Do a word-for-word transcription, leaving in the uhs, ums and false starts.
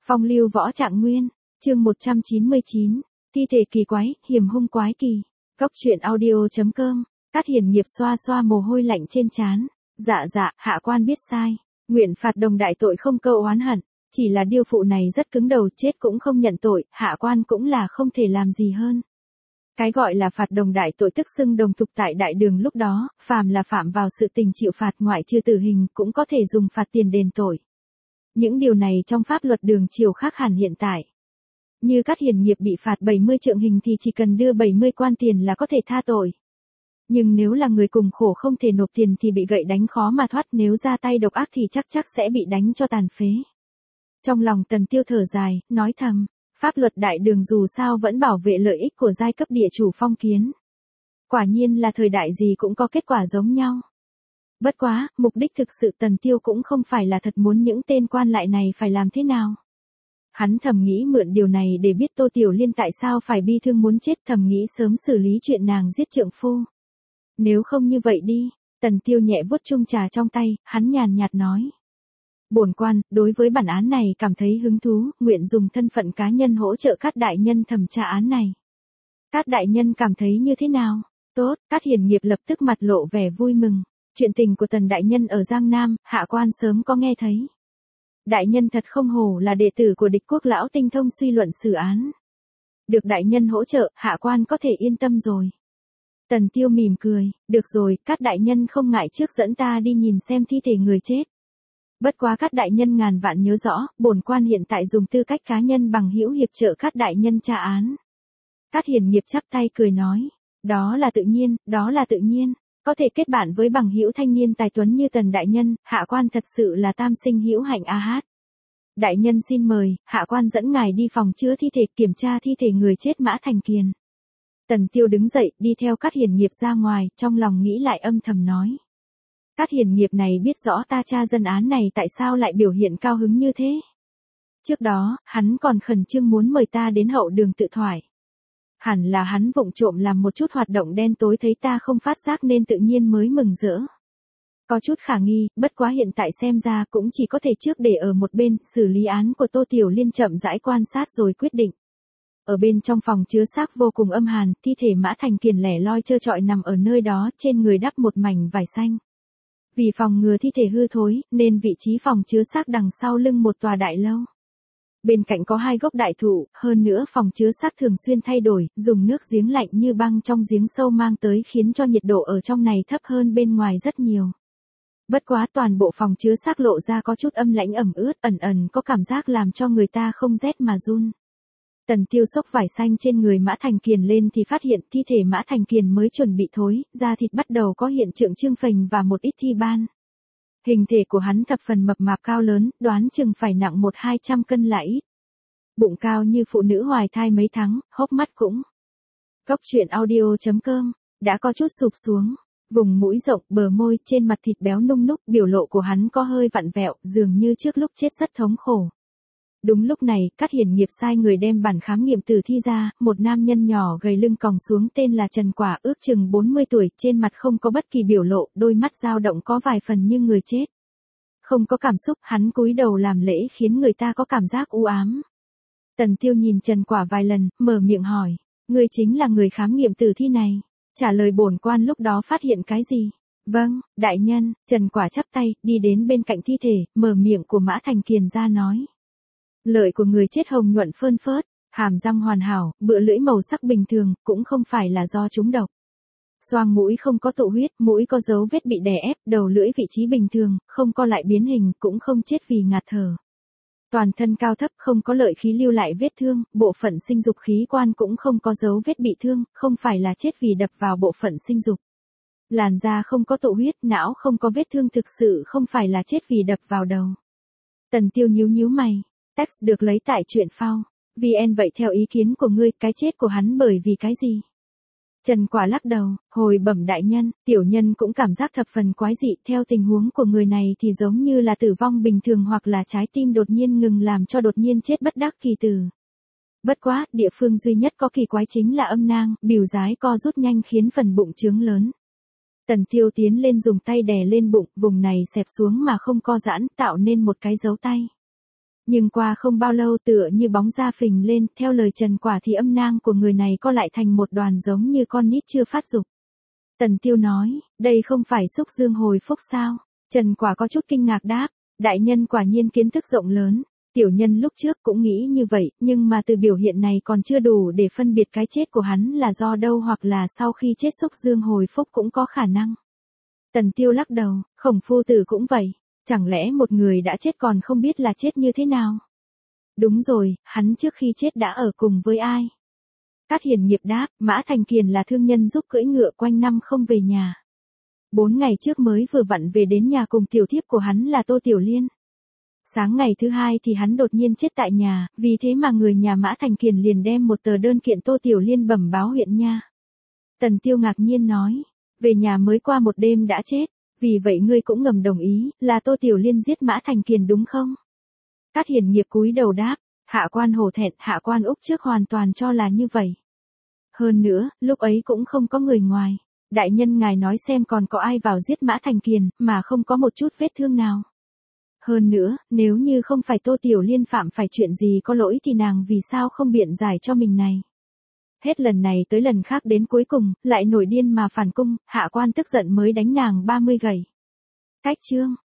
Phong lưu võ trạng nguyên, chương một trăm chín mươi chín, thi thể kỳ quái, hiểm hung quái kỳ. Góc truyện audio.com, Cát Hiền Nghiệp xoa xoa mồ hôi lạnh trên trán. Dạ dạ, hạ quan biết sai. Nguyện phạt đồng đại tội không câu oán hận. Chỉ là điêu phụ này rất cứng đầu, chết cũng không nhận tội, hạ quan cũng là không thể làm gì hơn. Cái gọi là phạt đồng đại tội tức xưng đồng tục tại đại đường lúc đó, phàm là phạm vào sự tình chịu phạt ngoại trừ tử hình cũng có thể dùng phạt tiền đền tội. Những điều này trong pháp luật đường triều khác hẳn hiện tại. Như Cát Hiền Nghiệp bị phạt bảy mươi trượng hình thì chỉ cần đưa bảy mươi quan tiền là có thể tha tội. Nhưng nếu là người cùng khổ không thể nộp tiền thì bị gậy đánh khó mà thoát, nếu ra tay độc ác thì chắc chắc sẽ bị đánh cho tàn phế. Trong lòng Tần Tiêu thở dài, nói thầm, pháp luật đại đường dù sao vẫn bảo vệ lợi ích của giai cấp địa chủ phong kiến. Quả nhiên là thời đại gì cũng có kết quả giống nhau. Bất quá, mục đích thực sự Tần Tiêu cũng không phải là thật muốn những tên quan lại này phải làm thế nào. Hắn thầm nghĩ mượn điều này để biết Tô Tiểu Liên tại sao phải bi thương muốn chết, thầm nghĩ sớm xử lý chuyện nàng giết trượng phu. Nếu không như vậy đi, Tần Tiêu nhẹ vuốt chung trà trong tay, hắn nhàn nhạt nói. Bổn quan, đối với bản án này cảm thấy hứng thú, nguyện dùng thân phận cá nhân hỗ trợ Cát đại nhân thẩm tra án này. Cát đại nhân cảm thấy như thế nào? Tốt, Cát Hiền Nghiệp lập tức mặt lộ vẻ vui mừng. Chuyện tình của Tần đại nhân ở Giang Nam, hạ quan sớm có nghe thấy. Đại nhân thật không hổ là đệ tử của Địch Quốc lão tinh thông suy luận xử án. Được đại nhân hỗ trợ, hạ quan có thể yên tâm rồi. Tần Tiêu mỉm cười, được rồi, Cát đại nhân không ngại trước dẫn ta đi nhìn xem thi thể người chết. Bất quá Cát đại nhân ngàn vạn nhớ rõ, bổn quan hiện tại dùng tư cách cá nhân bằng hữu hiệp trợ Cát đại nhân tra án. Cát Hiền Nghiệp chắp tay cười nói, đó là tự nhiên, đó là tự nhiên, có thể kết bạn với bằng hữu thanh niên tài tuấn như Tần đại nhân, hạ quan thật sự là tam sinh hữu hạnh a hát. Đại nhân xin mời, hạ quan dẫn ngài đi phòng chứa thi thể kiểm tra thi thể người chết Mã Thành Kiền. Tần Tiêu đứng dậy, đi theo Cát Hiền Nghiệp ra ngoài, trong lòng nghĩ lại âm thầm nói. Cát Hiền Nghiệp này biết rõ ta tra dân án này tại sao lại biểu hiện cao hứng như thế. Trước đó, hắn còn khẩn trương muốn mời ta đến hậu đường tự thoại. Hẳn là hắn vụng trộm làm một chút hoạt động đen tối thấy ta không phát giác nên tự nhiên mới mừng rỡ. Có chút khả nghi, bất quá hiện tại xem ra cũng chỉ có thể trước để ở một bên, xử lý án của Tô Tiểu Liên chậm rãi quan sát rồi quyết định. Ở bên trong phòng chứa xác vô cùng âm hàn, thi thể Mã Thành Kiền lẻ loi trơ trọi nằm ở nơi đó, trên người đắp một mảnh vải xanh. Vì phòng ngừa thi thể hư thối, nên vị trí phòng chứa xác đằng sau lưng một tòa đại lâu. Bên cạnh có hai gốc đại thụ, hơn nữa phòng chứa xác thường xuyên thay đổi, dùng nước giếng lạnh như băng trong giếng sâu mang tới khiến cho nhiệt độ ở trong này thấp hơn bên ngoài rất nhiều. Bất quá toàn bộ phòng chứa xác lộ ra có chút âm lãnh ẩm ướt, ẩn ẩn có cảm giác làm cho người ta không rét mà run. Tần Tiêu xốc vải xanh trên người Mã Thành Kiền lên thì phát hiện thi thể Mã Thành Kiền mới chuẩn bị thối, da thịt bắt đầu có hiện tượng trương phình và một ít thi ban. Hình thể của hắn thập phần mập mạp cao lớn, đoán chừng phải nặng một hai trăm cân là ít. Bụng cao như phụ nữ hoài thai mấy tháng, hốc mắt cũng. Góc truyện audio.com, đã có chút sụp xuống. Vùng mũi rộng, bờ môi, trên mặt thịt béo nung núc, biểu lộ của hắn có hơi vặn vẹo, dường như trước lúc chết rất thống khổ. Đúng lúc này, Cát Hiền Nghiệp sai người đem bản khám nghiệm tử thi ra, một nam nhân nhỏ gầy lưng còng xuống tên là Trần Quả, ước chừng bốn mươi tuổi, trên mặt không có bất kỳ biểu lộ, đôi mắt dao động có vài phần như người chết. Không có cảm xúc, hắn cúi đầu làm lễ khiến người ta có cảm giác u ám. Tần Tiêu nhìn Trần Quả vài lần, mở miệng hỏi, ngươi chính là người khám nghiệm tử thi này. Trả lời bổn quan lúc đó phát hiện cái gì? Vâng, đại nhân, Trần Quả chắp tay, đi đến bên cạnh thi thể, mở miệng của Mã Thành Kiền ra nói. Lợi của người chết hồng nhuận phơn phớt, hàm răng hoàn hảo, bựa lưỡi màu sắc bình thường, cũng không phải là do trúng độc. Xoang mũi không có tụ huyết, mũi có dấu vết bị đè ép, đầu lưỡi vị trí bình thường, không co lại biến hình, cũng không chết vì ngạt thở. Toàn thân cao thấp không có lợi khí lưu lại vết thương, bộ phận sinh dục khí quan cũng không có dấu vết bị thương, không phải là chết vì đập vào bộ phận sinh dục. Làn da không có tụ huyết, não không có vết thương thực sự không phải là chết vì đập vào đầu. Tần Tiêu nhíu nhíu mày. Text được lấy tại truyện phao. vê en vậy theo ý kiến của ngươi, cái chết của hắn bởi vì cái gì? Trần Quả lắc đầu, hồi bẩm đại nhân, tiểu nhân cũng cảm giác thập phần quái dị, theo tình huống của người này thì giống như là tử vong bình thường hoặc là trái tim đột nhiên ngừng làm cho đột nhiên chết bất đắc kỳ tử. Bất quá, địa phương duy nhất có kỳ quái chính là âm nang, bìu dái co rút nhanh khiến phần bụng trướng lớn. Tần Tiêu tiến lên dùng tay đè lên bụng, vùng này xẹp xuống mà không co giãn, tạo nên một cái dấu tay. Nhưng qua không bao lâu tựa như bóng da phình lên, theo lời Trần Quả thì âm nang của người này co lại thành một đoàn giống như con nít chưa phát dục. Tần Tiêu nói, đây không phải xúc dương hồi phúc sao? Trần Quả có chút kinh ngạc đáp, đại nhân quả nhiên kiến thức rộng lớn. Tiểu nhân lúc trước cũng nghĩ như vậy, nhưng mà từ biểu hiện này còn chưa đủ để phân biệt cái chết của hắn là do đâu hoặc là sau khi chết xúc dương hồi phúc cũng có khả năng. Tần Tiêu lắc đầu, Khổng phu tử cũng vậy, chẳng lẽ một người đã chết còn không biết là chết như thế nào? Đúng rồi, hắn trước khi chết đã ở cùng với ai? Cát Hiền Nghiệp đáp, Mã Thành Kiền là thương nhân giúp cưỡi ngựa quanh năm không về nhà. Bốn ngày trước mới vừa vặn về đến nhà cùng tiểu thiếp của hắn là Tô Tiểu Liên. Sáng ngày thứ hai thì hắn đột nhiên chết tại nhà, vì thế mà người nhà Mã Thành Kiền liền đem một tờ đơn kiện Tô Tiểu Liên bẩm báo huyện nha. Tần Tiêu ngạc nhiên nói, về nhà mới qua một đêm đã chết, vì vậy ngươi cũng ngầm đồng ý, là Tô Tiểu Liên giết Mã Thành Kiền đúng không? Cát Hiền Nghiệp cúi đầu đáp, hạ quan hổ thẹn, hạ quan úc trước hoàn toàn cho là như vậy. Hơn nữa, lúc ấy cũng không có người ngoài, đại nhân ngài nói xem còn có ai vào giết Mã Thành Kiền, mà không có một chút vết thương nào. Hơn nữa, nếu như không phải Tô Tiểu Liên phạm phải chuyện gì có lỗi thì nàng vì sao không biện giải cho mình này. Hết lần này tới lần khác đến cuối cùng, lại nổi điên mà phản cung, hạ quan tức giận mới đánh nàng ba mươi gậy. Cách chương